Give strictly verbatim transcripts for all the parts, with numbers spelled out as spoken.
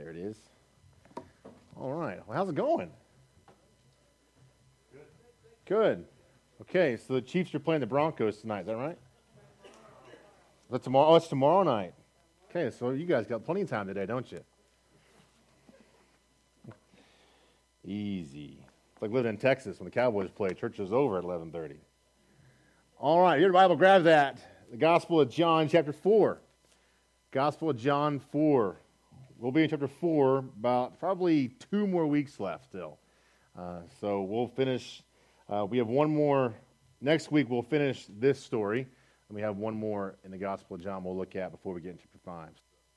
There it is. All right. Well, how's it going? Good. Good. Okay, so the Chiefs are playing the Broncos tonight. Is that right? Is that tomorrow? Oh, it's tomorrow night. Okay, so you guys got plenty of time today, don't you? Easy. It's like living in Texas when the Cowboys play. Church is over at eleven thirty. All right, your Bible, grab that. The Gospel of John, chapter four. Gospel of John four. We'll be in chapter four, about probably two more weeks left still. Uh, so we'll finish, uh, we have one more, next week we'll finish this story, and we have one more in the Gospel of John we'll look at before we get into chapter five.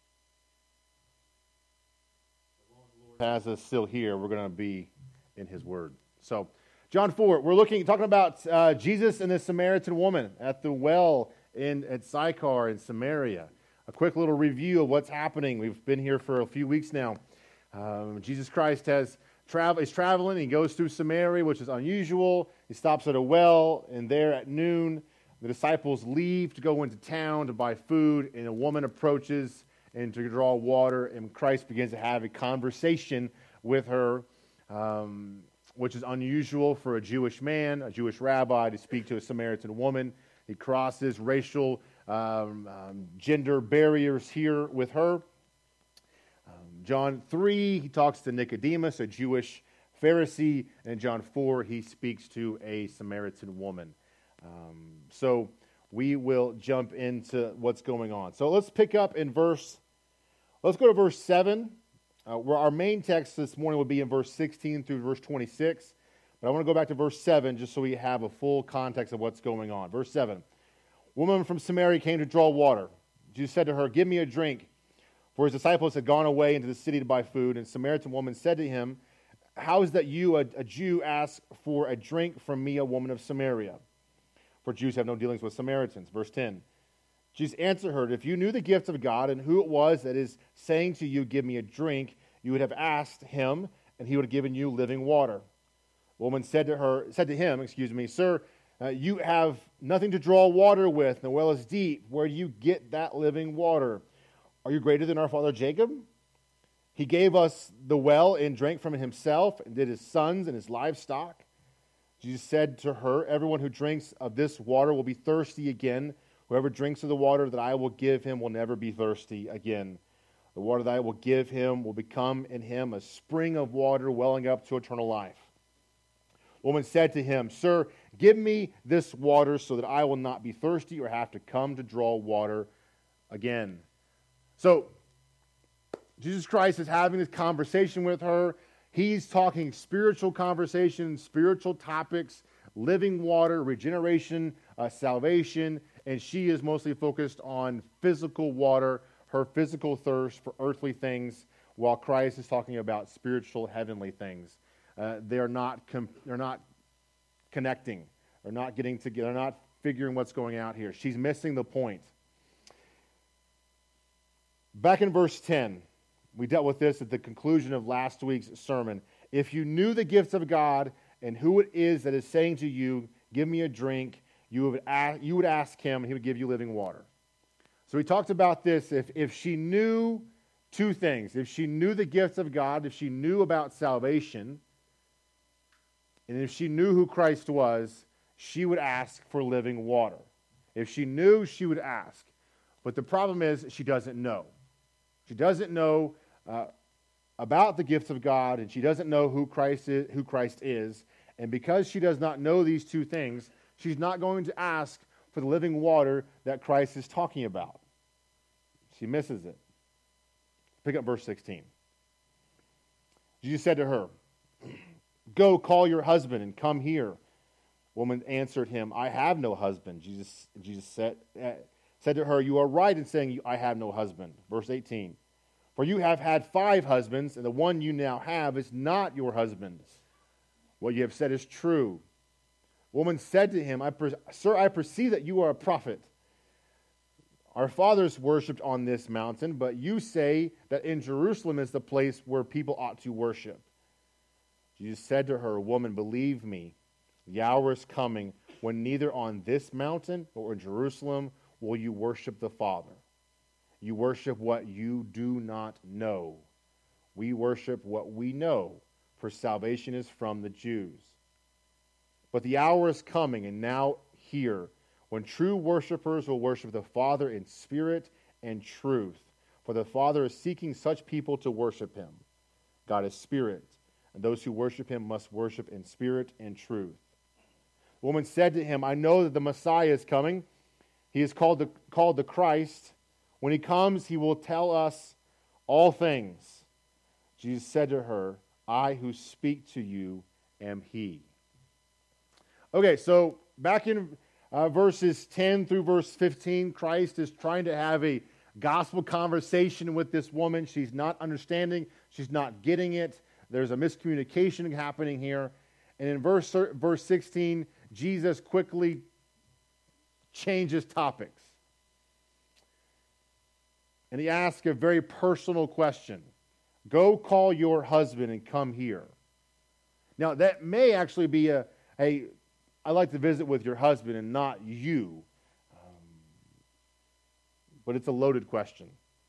As long as the Lord has us still here, we're going to be in His Word. So, John four, we're looking, talking about uh, Jesus and the Samaritan woman at the well in at Sychar in Samaria. A quick little review of what's happening. We've been here for a few weeks now. Um, Jesus Christ has travel. He's traveling. He goes through Samaria, which is unusual. He stops at a well, and there at noon, the disciples leave to go into town to buy food, and a woman approaches and to draw water, and Christ begins to have a conversation with her, um, which is unusual for a Jewish man, a Jewish rabbi, to speak to a Samaritan woman. He crosses racial Um, um, gender barriers here with her. Um, John three, he talks to Nicodemus, a Jewish Pharisee, and in John four, he speaks to a Samaritan woman. Um, so we will jump into what's going on. So let's pick up in verse, let's go to verse seven, uh, where our main text this morning will be in verse sixteen through verse twenty-six. But I want to go back to verse seven just so we have a full context of what's going on. Verse seven. Woman from Samaria came to draw water. Jesus said to her, "Give me a drink." For his disciples had gone away into the city to buy food. And the Samaritan woman said to him, "How is that you, a, a Jew, ask for a drink from me, a woman of Samaria? For Jews have no dealings with Samaritans." Verse ten. Jesus answered her, "If you knew the gift of God and who it was that is saying to you, 'Give me a drink,' you would have asked him, and he would have given you living water." The woman said to her, said to him, excuse me, "Sir, Uh, you have nothing to draw water with, and the well is deep. Where do you get that living water? Are you greater than our father Jacob? He gave us the well and drank from it himself, and did his sons and his livestock." Jesus said to her, "Everyone who drinks of this water will be thirsty again. Whoever drinks of the water that I will give him will never be thirsty again. The water that I will give him will become in him a spring of water welling up to eternal life." The woman said to him, "Sir, give me this water so that I will not be thirsty or have to come to draw water again." So, Jesus Christ is having this conversation with her. He's talking spiritual conversation, spiritual topics, living water, regeneration, uh, salvation, and she is mostly focused on physical water, her physical thirst for earthly things, while Christ is talking about spiritual, heavenly things. Uh, they're not com- they're not connecting. They're not getting together. They're not figuring what's going out here. She's missing the point. Back in verse ten, we dealt with this at the conclusion of last week's sermon. If you knew the gifts of God and who it is that is saying to you, "Give me a drink," you would ask, you would ask him, and he would give you living water. So we talked about this. If, if she knew two things, if she knew the gifts of God, if she knew about salvation, and if she knew who Christ was, she would ask for living water. If she knew, she would ask. But the problem is she doesn't know. She doesn't know uh, about the gifts of God, and she doesn't know who Christ is, who Christ is. And because she does not know these two things, she's not going to ask for the living water that Christ is talking about. She misses it. Pick up verse sixteen. Jesus said to her, "Go, call your husband and come here." Woman answered him, "I have no husband." Jesus, Jesus said, uh, said to her, "You are right in saying, 'I have no husband.'" Verse eighteen. "For you have had five husbands, and the one you now have is not your husband. What you have said is true." Woman said to him, I per- "Sir, I perceive that you are a prophet. Our fathers worshipped on this mountain, but you say that in Jerusalem is the place where people ought to worship." Jesus said to her, "Woman, believe me, the hour is coming when neither on this mountain nor in Jerusalem will you worship the Father. You worship what you do not know. We worship what we know, for salvation is from the Jews. But the hour is coming, and now here, when true worshipers will worship the Father in spirit and truth. For the Father is seeking such people to worship him. God is spirit, and those who worship him must worship in spirit and truth. The woman said to him, I know that the Messiah is coming. He is called the, called the Christ. When he comes, he will tell us all things. Jesus said to her, I who speak to you am he. Okay, so back in uh, verses ten through verse fifteen, Christ is trying to have a gospel conversation with this woman. She's not understanding. She's not getting it. There's a miscommunication happening here. And in verse, verse sixteen, Jesus quickly changes topics. And he asks a very personal question. Go call your husband and come here. Now, that may actually be a, a I'd like to visit with your husband and not you. Um, but it's a loaded question.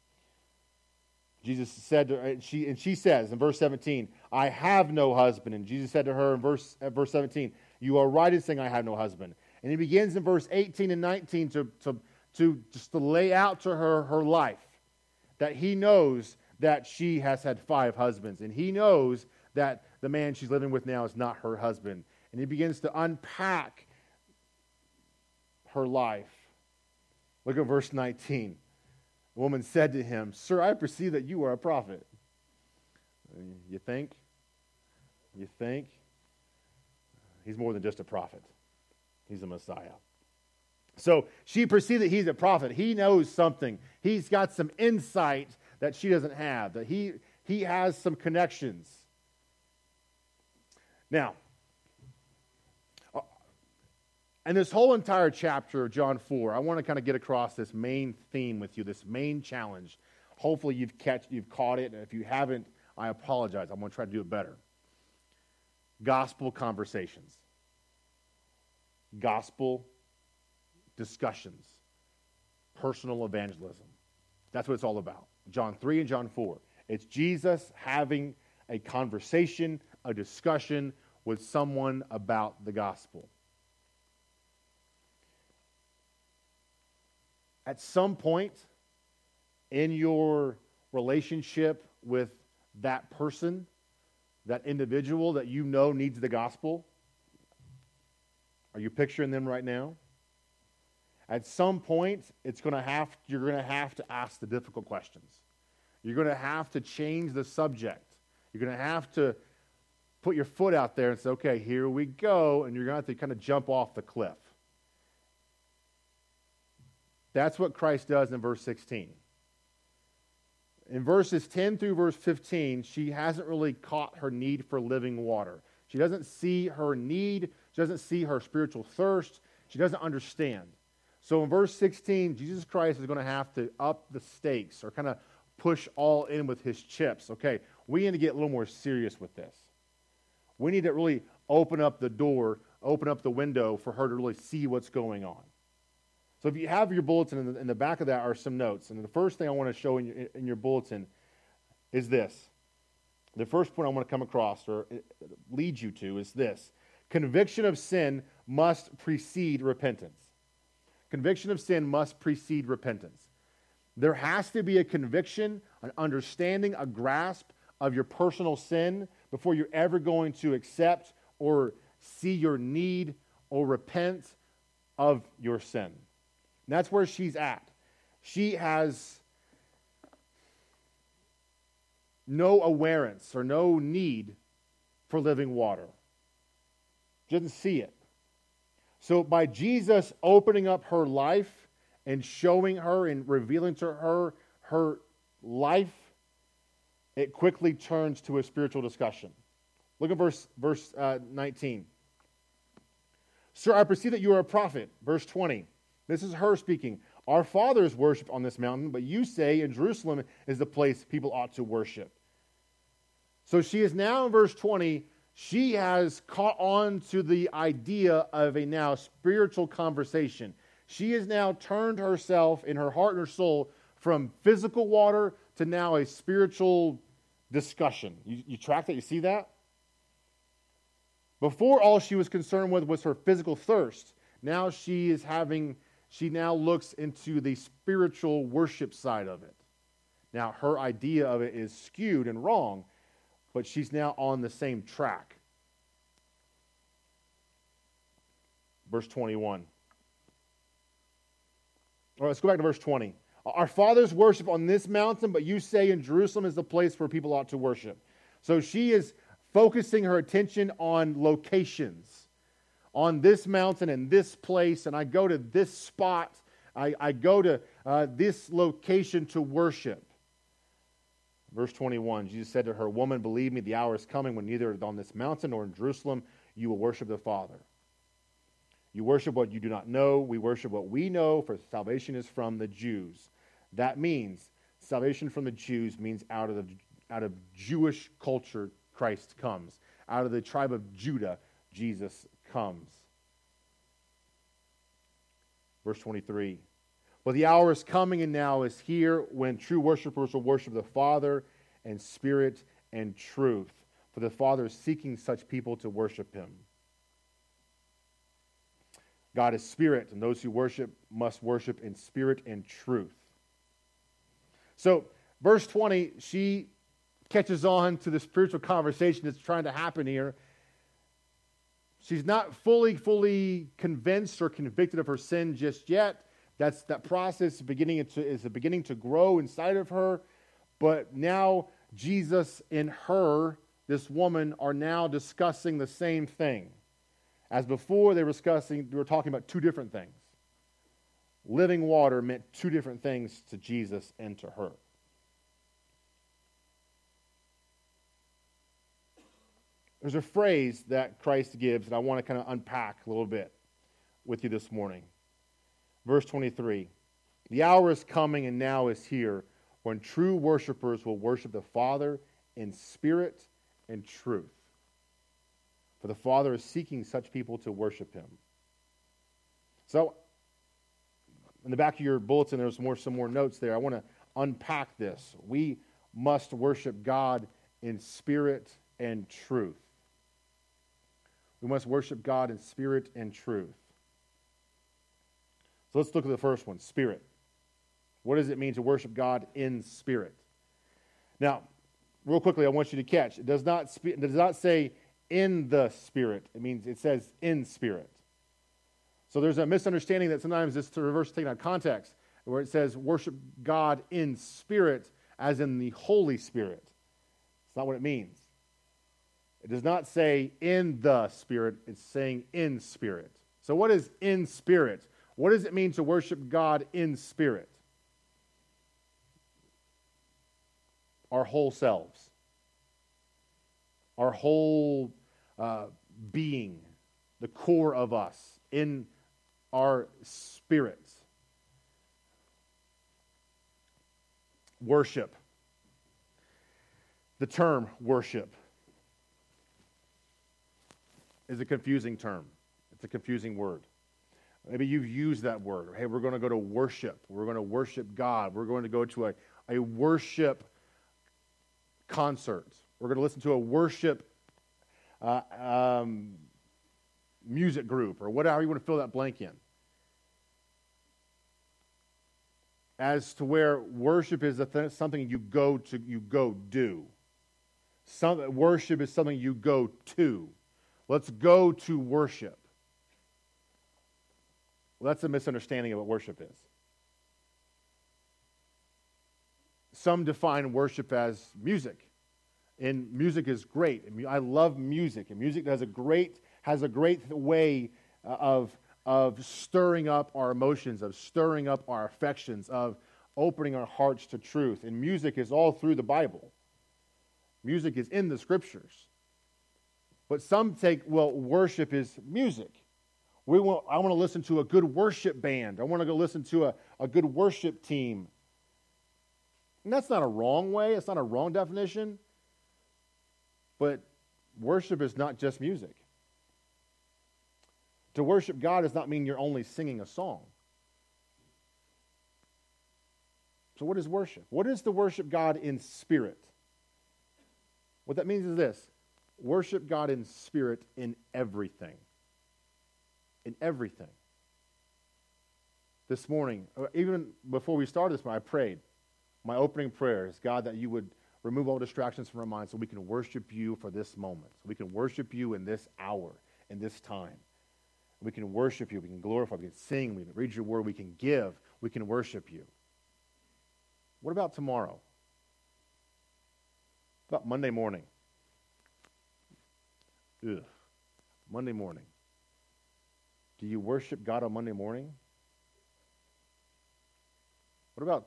Jesus said to her, and she, and she says in verse seventeen, I have no husband. And Jesus said to her in verse, uh, verse seventeen, you are right in saying I have no husband. And he begins in verse eighteen and nineteen to, to, to just to lay out to her her life. That he knows that she has had five husbands. And he knows that the man she's living with now is not her husband. And he begins to unpack her life. Look at verse nineteen. The woman said to him, Sir, I perceive that you are a prophet. You think? You think? He's more than just a prophet. He's a Messiah. So she perceived that he's a prophet. He knows something. He's got some insight that she doesn't have. That he, he has some connections. Now, and this whole entire chapter of John four, I want to kind of get across this main theme with you, this main challenge. Hopefully you've catch, you've caught it, and if you haven't, I apologize. I'm going to try to do it better. Gospel conversations. Gospel discussions. Personal evangelism. That's what it's all about. John three and John four. It's Jesus having a conversation, a discussion with someone about the gospel. At some point in your relationship with that person, that individual that you know needs the gospel, are you picturing them right now? At some point, it's going to have you're going to have to ask the difficult questions. You're going to have to change the subject. You're going to have to put your foot out there and say, okay, here we go, and you're going to have to kind of jump off the cliff. That's what Christ does in verse sixteen. In verses ten through verse fifteen, she hasn't really caught her need for living water. She doesn't see her need. She doesn't see her spiritual thirst. She doesn't understand. So in verse sixteen, Jesus Christ is going to have to up the stakes or kind of push all in with his chips. Okay, we need to get a little more serious with this. We need to really open up the door, open up the window for her to really see what's going on. So if you have your bulletin, in the, in the back of that are some notes. And the first thing I want to show in your, in your bulletin is this. The first point I want to come across or lead you to is this. Conviction of sin must precede repentance. Conviction of sin must precede repentance. There has to be a conviction, an understanding, a grasp of your personal sin before you're ever going to accept or see your need or repent of your sin. And that's where she's at. She has no awareness or no need for living water. She doesn't see it. So by Jesus opening up her life and showing her and revealing to her her life, it quickly turns to a spiritual discussion. Look at verse, verse uh, nineteen. Sir, I perceive that you are a prophet. Verse twenty. This is her speaking. Our fathers worship on this mountain, but you say in Jerusalem is the place people ought to worship. So she is now in verse twenty. She has caught on to the idea of a now spiritual conversation. She has now turned herself in her heart and her soul from physical water to now a spiritual discussion. You, you track that? You see that? Before, all she was concerned with was her physical thirst. Now she is having, she now looks into the spiritual worship side of it. Now her idea of it is skewed and wrong, but she's now on the same track. Verse twenty-one. All right, let's go back to verse twenty. Our fathers worship on this mountain, but you say in Jerusalem is the place where people ought to worship. So she is focusing her attention on locations. On this mountain and this place, and I go to this spot. I, I go to uh, this location to worship. Verse twenty-one, Jesus said to her, "Woman, believe me, the hour is coming when neither on this mountain nor in Jerusalem you will worship the Father. You worship what you do not know. We worship what we know, for salvation is from the Jews." That means salvation from the Jews means out of the out of Jewish culture Christ comes. Out of the tribe of Judah, Jesus comes. Verse twenty-three. "But the hour is coming and now is here when true worshipers will worship the Father in spirit and truth. For the Father is seeking such people to worship Him." God is spirit, and those who worship must worship in spirit and truth. So, verse twenty, she catches on to the spiritual conversation that's trying to happen here. She's not fully, fully convinced or convicted of her sin just yet. That's that process beginning to, is beginning to grow inside of her. But now Jesus and her, this woman, are now discussing the same thing. As before, they were discussing, they were talking about two different things. Living water meant two different things to Jesus and to her. There's a phrase that Christ gives that I want to kind of unpack a little bit with you this morning. Verse twenty-three, "The hour is coming and now is here when true worshipers will worship the Father in spirit and truth. For the Father is seeking such people to worship Him." So, in the back of your bulletin, there's more some more notes there. I want to unpack this. We must worship God in spirit and truth. We must worship God in spirit and truth. So let's look at the first one, spirit. What does it mean to worship God in spirit? Now, real quickly, I want you to catch. It does not, it does not say in the spirit. It means it says in spirit. So there's a misunderstanding that sometimes this reverse taken out of context, where it says worship God in spirit, as in the Holy Spirit. It's not what it means. It does not say in the spirit. It's saying in spirit. So what is in spirit? What does it mean to worship God in spirit? Our whole selves. Our whole uh, being. The core of us. In our spirits. Worship. The term worship is a confusing term. It's a confusing word. Maybe you've used that word. Hey, we're going to go to worship. We're going to worship God. We're going to go to a, a worship concert. We're going to listen to a worship uh, um, music group, or whatever you want to fill that blank in. As to where worship is a th- something you go to, you go do. Some, worship is something you go to. Let's go to worship. Well, that's a misunderstanding of what worship is. Some define worship as music, and music is great. I love music, and music has a great has a great way of of stirring up our emotions, of stirring up our affections, of opening our hearts to truth. And music is all through the Bible. Music is in the Scriptures. But some take, well, worship is music. We want, I want to listen to a good worship band. I want to go listen to a, a good worship team. And that's not a wrong way. It's not a wrong definition. But worship is not just music. To worship God does not mean you're only singing a song. So what is worship? What is to worship God in spirit? What that means is this: worship God in spirit in everything. In everything. This morning, even before we started this, I prayed. My opening prayer is, God, that you would remove all distractions from our minds so we can worship you for this moment. So we can worship you in this hour, in this time. We can worship you. We can glorify. We can sing. We can read your word. We can give. We can worship you. What about tomorrow? What about Monday morning? Ugh. Monday morning. Do you worship God on Monday morning? What about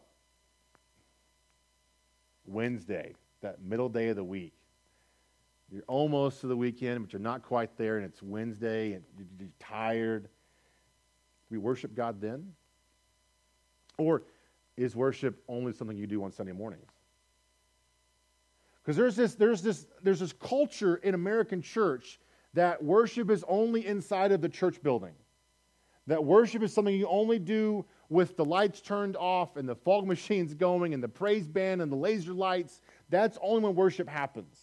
Wednesday, that middle day of the week? You're almost to the weekend, but you're not quite there, and it's Wednesday, and you're tired. Do we worship God then? Or is worship only something you do on Sunday mornings? Because there's this, there's this, there's this culture in American church that worship is only inside of the church building. That worship is something you only do with the lights turned off and the fog machines going and the praise band and the laser lights. That's only when worship happens.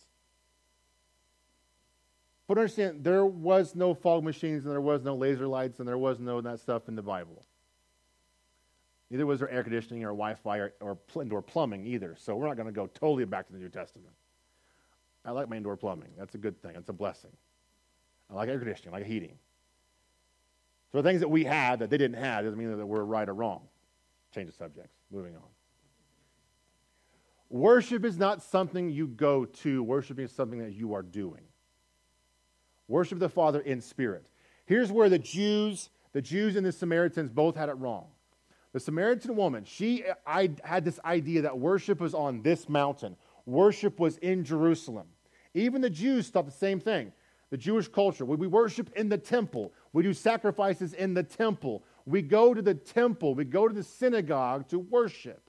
But understand, there was no fog machines and there was no laser lights and there was no that stuff in the Bible. Neither was there air conditioning or Wi-Fi or, or indoor plumbing either. So we're not going to go totally back to the New Testament. I like my indoor plumbing. That's a good thing. That's a blessing. I like air conditioning. I like heating. So the things that we had that they didn't have doesn't mean that we're right or wrong. Change the subjects. Moving on. Worship is not something you go to. Worship is something that you are doing. Worship the Father in spirit. Here's where the Jews, the Jews and the Samaritans both had it wrong. The Samaritan woman, she I, had this idea that worship was on this mountain. Worship was in Jerusalem. Even the Jews thought the same thing. The Jewish culture, we worship in the temple. We do sacrifices in the temple. We go to the temple. We go to the synagogue to worship.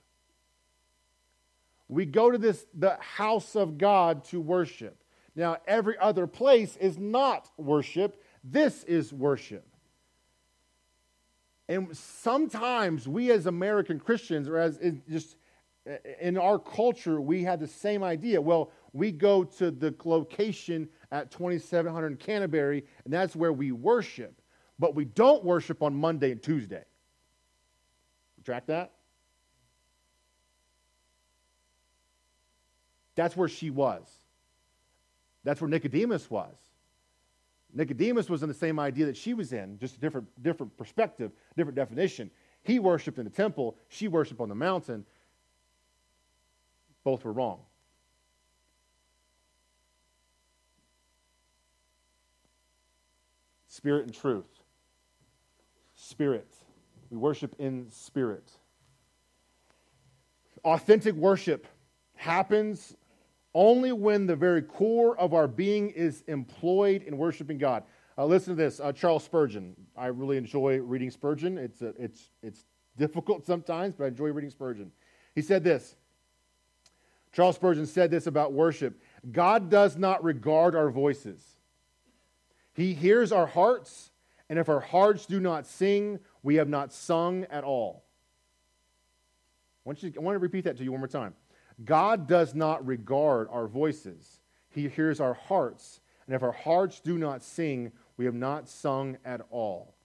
We go to this the house of God to worship. Now, every other place is not worship. This is worship. And sometimes we as American Christians, or as in just in our culture, we have the same idea. Well, we go to the location at twenty-seven hundred Canterbury, and that's where we worship. But we don't worship on Monday and Tuesday. Track that? That's where she was. That's where Nicodemus was. Nicodemus was in the same idea that she was in, just a different, different perspective, different definition. He worshipped in the temple. She worshipped on the mountain. Both were wrong. Spirit and truth. Spirit. We worship in spirit. Authentic worship happens only when the very core of our being is employed in worshiping God. Uh, listen to this. Uh, Charles Spurgeon. I really enjoy reading Spurgeon. It's, a, it's, it's difficult sometimes, but I enjoy reading Spurgeon. He said this. Charles Spurgeon said this about worship. God does not regard our voices. He hears our hearts, and if our hearts do not sing, we have not sung at all. I want, you, I want to repeat that to you one more time. God does not regard our voices. He hears our hearts, and if our hearts do not sing, we have not sung at all.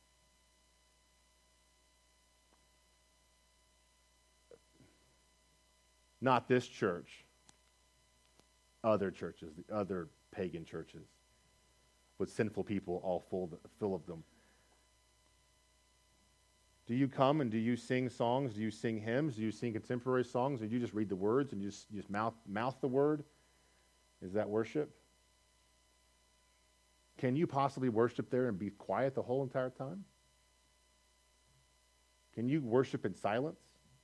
Not this church. Other churches, the other pagan churches, with sinful people all full, full of them. Do you come and do you sing songs? Do you sing hymns? Do you sing contemporary songs? Or do you just read the words and you just, you just mouth, mouth the word? Is that worship? Can you possibly worship there and be quiet the whole entire time? Can you worship in silence?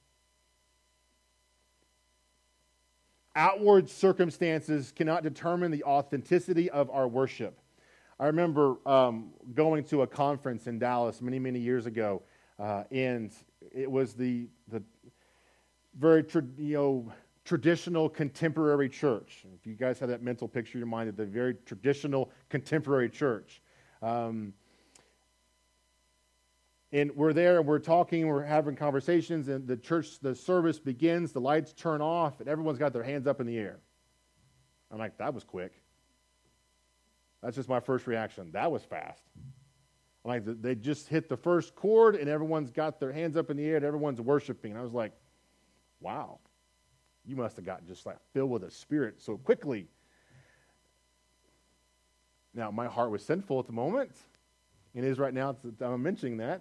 Outward circumstances cannot determine the authenticity of our worship. I remember um, going to a conference in Dallas many, many years ago, uh, and it was the the very tra- you know traditional contemporary church. If you guys have that mental picture in your mind of the very traditional contemporary church. Um, and we're there, and we're talking, we're having conversations, and the church, the service begins, the lights turn off, and everyone's got their hands up in the air. I'm like, that was quick. That's just my first reaction. That was fast. I'm like, they just hit the first chord, and everyone's got their hands up in the air, and everyone's worshiping. And I was like, wow, you must have gotten just like filled with a spirit so quickly. Now, my heart was sinful at the moment. It is right now that I'm mentioning that.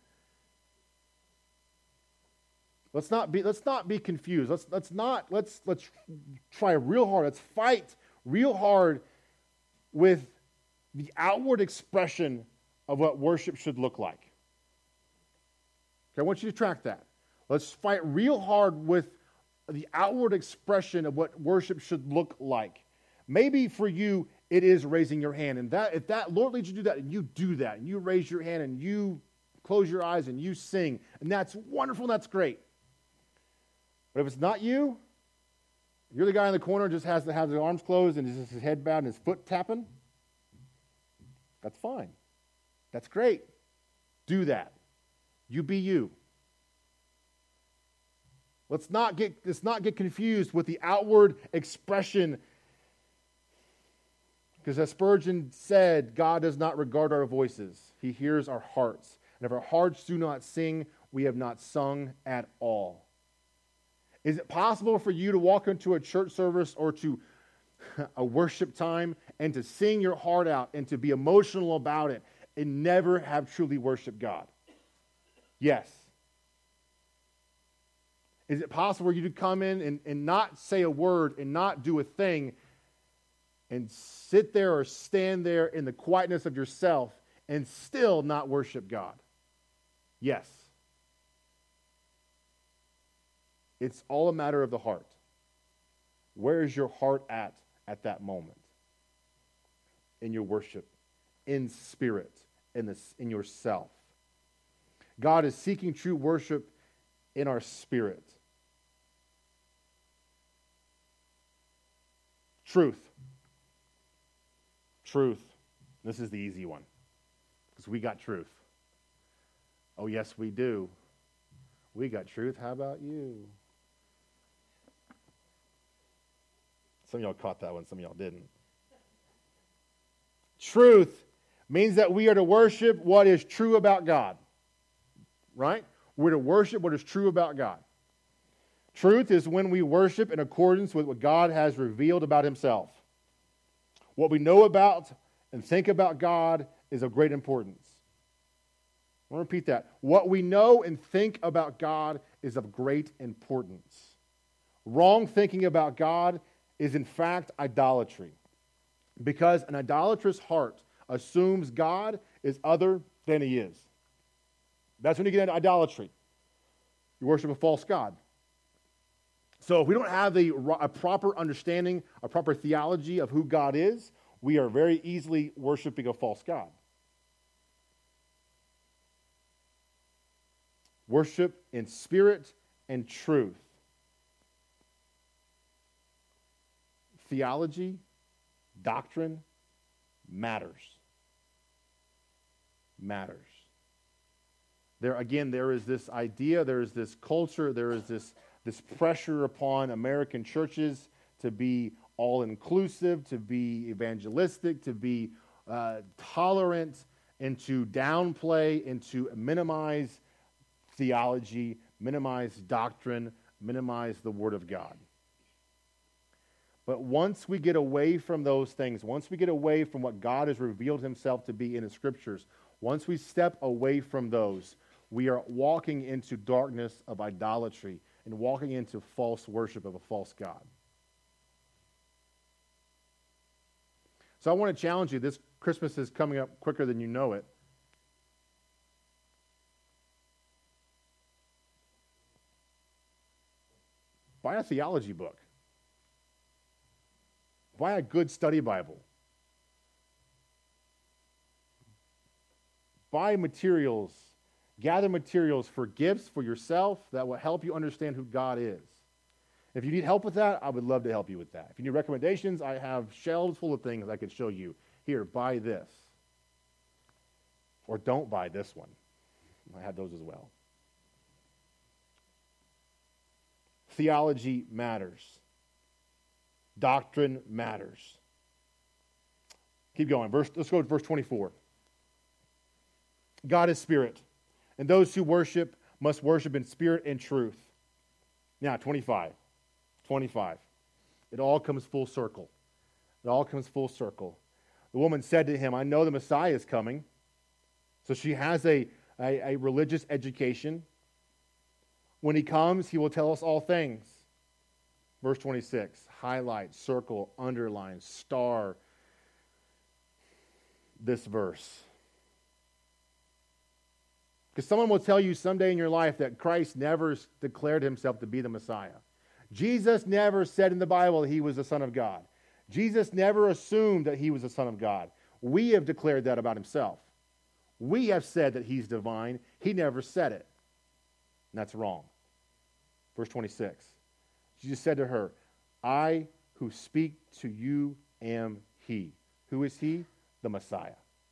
Let's not be let's not be confused. Let's let's not let's let's try real hard. Let's fight real hard with the outward expression of what worship should look like. Okay, I want you to track that. Let's fight real hard with the outward expression of what worship should look like. Maybe for you it is raising your hand, and that if that Lord leads you to do that, and you do that, and you raise your hand, and you close your eyes, and you sing, and that's wonderful, and that's great. But if it's not you, you're the guy in the corner who just has to have his arms closed and just his head bowed and his foot tapping, that's fine. That's great. Do that. You be you. Let's not get let's not get confused with the outward expression. Because as Spurgeon said, God does not regard our voices. He hears our hearts. And if our hearts do not sing, we have not sung at all. Is it possible for you to walk into a church service or to a worship time and to sing your heart out and to be emotional about it and never have truly worshiped God? Yes. Is it possible for you to come in and, and not say a word and not do a thing and sit there or stand there in the quietness of yourself and still not worship God? Yes. It's all a matter of the heart. Where is your heart at at that moment? In your worship, in spirit, in, this, in yourself. God is seeking true worship in our spirit. Truth. Truth. This is the easy one. Because we got truth. Oh, yes, we do. We got truth. How about you? Some of y'all caught that one. Some of y'all didn't. Truth means that we are to worship what is true about God. Right? We're to worship what is true about God. Truth is when we worship in accordance with what God has revealed about himself. What we know about and think about God is of great importance. I want to repeat that. What we know and think about God is of great importance. Wrong thinking about God is in fact idolatry. Because an idolatrous heart assumes God is other than he is. That's when you get into idolatry. You worship a false god. So if we don't have a, a proper understanding, a proper theology of who God is, we are very easily worshiping a false god. Worship in spirit and truth. Theology, doctrine, matters. Matters. There again, there is this idea, there is this culture, there is this, this pressure upon American churches to be all-inclusive, to be evangelistic, to be uh, tolerant, and to downplay and to minimize theology, minimize doctrine, minimize the Word of God. But once we get away from those things, once we get away from what God has revealed himself to be in the Scriptures, once we step away from those, we are walking into darkness of idolatry and walking into false worship of a false god. So I want to challenge you. This Christmas is coming up quicker than you know it. Buy a theology book. Buy a good study Bible. Buy materials. Gather materials for gifts for yourself that will help you understand who God is. If you need help with that, I would love to help you with that. If you need recommendations, I have shelves full of things I could show you. Here, buy this. Or don't buy this one. I have those as well. Theology matters. Doctrine matters. Keep going. Verse, let's go to verse twenty-four. God is spirit, and those who worship must worship in spirit and truth. Now, twenty-five. twenty-five. It all comes full circle. It all comes full circle. The woman said to him, I know the Messiah is coming. So she has a, a, a religious education. When he comes, he will tell us all things. Verse twenty-six, highlight, circle, underline, star this verse. Because someone will tell you someday in your life that Christ never declared himself to be the Messiah. Jesus never said in the Bible that he was the Son of God. Jesus never assumed that he was the Son of God. We have declared that about himself. We have said that he's divine. He never said it. And that's wrong. Verse twenty-six. Jesus said to her, I who speak to you am he. Who is he? The Messiah.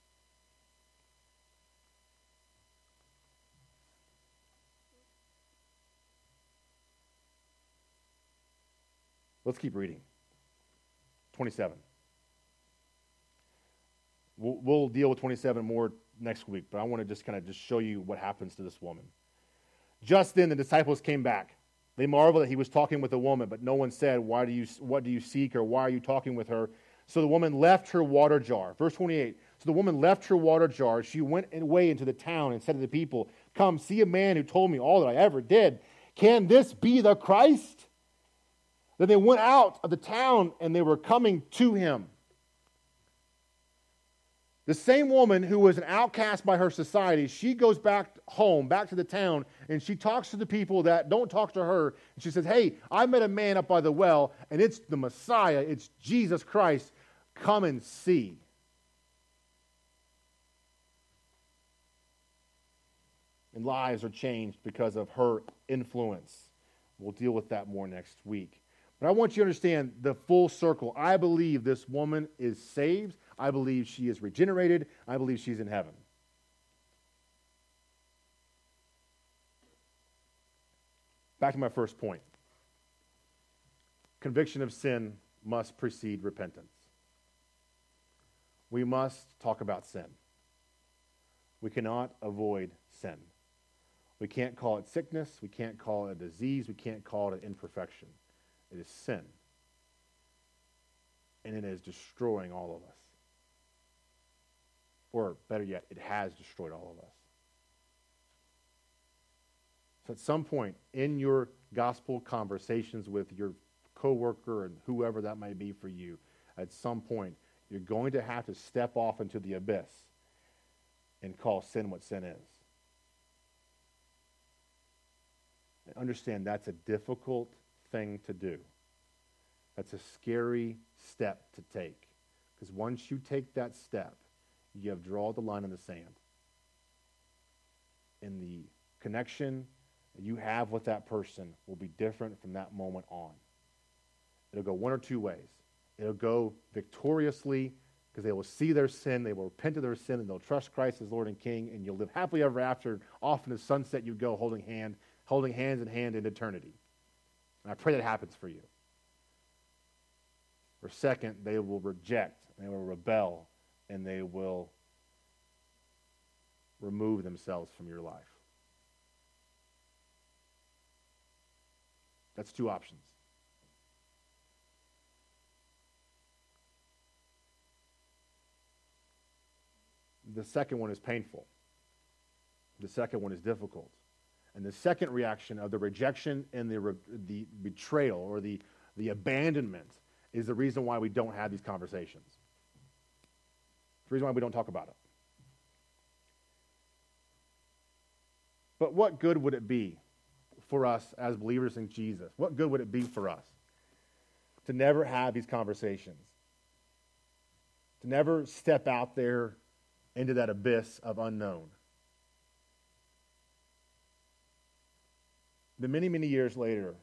Let's keep reading. twenty-seven. We'll, we'll deal with twenty-seven more next week, but I want to just kind of just show you what happens to this woman. Just then the disciples came back. They marveled that he was talking with a woman, but no one said, "Why do you, what do you seek?" or "Why are you talking with her?" So the woman left her water jar. Verse twenty-eight. So the woman left her water jar. She went away into the town and said to the people, "Come, see a man who told me all that I ever did. Can this be the Christ?" Then they went out of the town and they were coming to him. The same woman who was an outcast by her society, she goes back home, back to the town, and she talks to the people that don't talk to her. And she says, hey, I met a man up by the well, and it's the Messiah. It's Jesus Christ. Come and see. And lives are changed because of her influence. We'll deal with that more next week. But I want you to understand the full circle. I believe this woman is saved. I believe she is regenerated. I believe she's in heaven. Back to my first point. Conviction of sin must precede repentance. We must talk about sin. We cannot avoid sin. We can't call it sickness. We can't call it a disease. We can't call it an imperfection. It is sin. And it is destroying all of us. Or better yet, it has destroyed all of us. So at some point in your gospel conversations with your coworker and whoever that may be for you, at some point you're going to have to step off into the abyss and call sin what sin is. And understand that's a difficult thing to do. That's a scary step to take. Because once you take that step, you have drawn the line in the sand. And the connection that you have with that person will be different from that moment on. It'll go one or two ways. It'll go victoriously because they will see their sin, they will repent of their sin, and they'll trust Christ as Lord and King, and you'll live happily ever after. Off in the sunset you go holding hand, holding hands in hand in eternity. And I pray that happens for you. Or second, they will reject, they will rebel, and they will remove themselves from your life. That's two options. The second one is painful. The second one is difficult. And the second reaction of the rejection and the, re- the betrayal or the, the abandonment is the reason why we don't have these conversations. It's the reason why we don't talk about it. But what good would it be for us as believers in Jesus? What good would it be for us to never have these conversations? To never step out there into that abyss of unknown? Then many, many years later,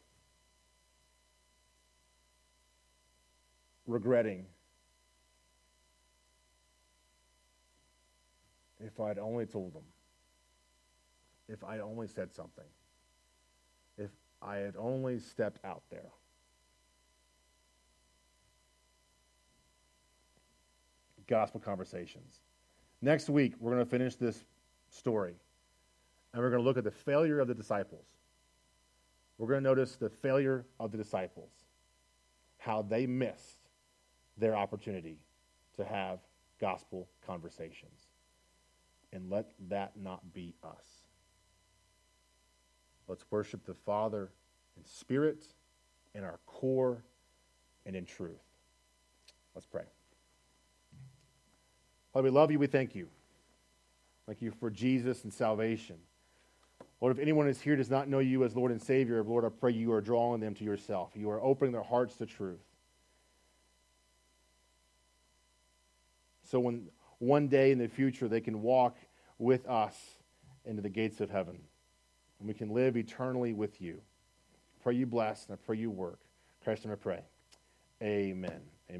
regretting, if I'd only told them, if I'd only said something, if I had only stepped out there. gospel conversations. Next week, we're going to finish this story, and we're going to look at the failure of the disciples. We're going to notice the failure of the disciples, how they missed their opportunity to have gospel conversations. And let that not be us. Let's worship the Father in spirit, in our core, and in truth. Let's pray. Father, we love you. We thank you. Thank you for Jesus and salvation. Lord, if anyone is here does not know you as Lord and Savior, Lord, I pray you are drawing them to yourself. You are opening their hearts to truth. So when one day in the future they can walk with us into the gates of heaven, and we can live eternally with you. I pray you bless, and I pray you work. In Christ's name I pray. Amen. Amen.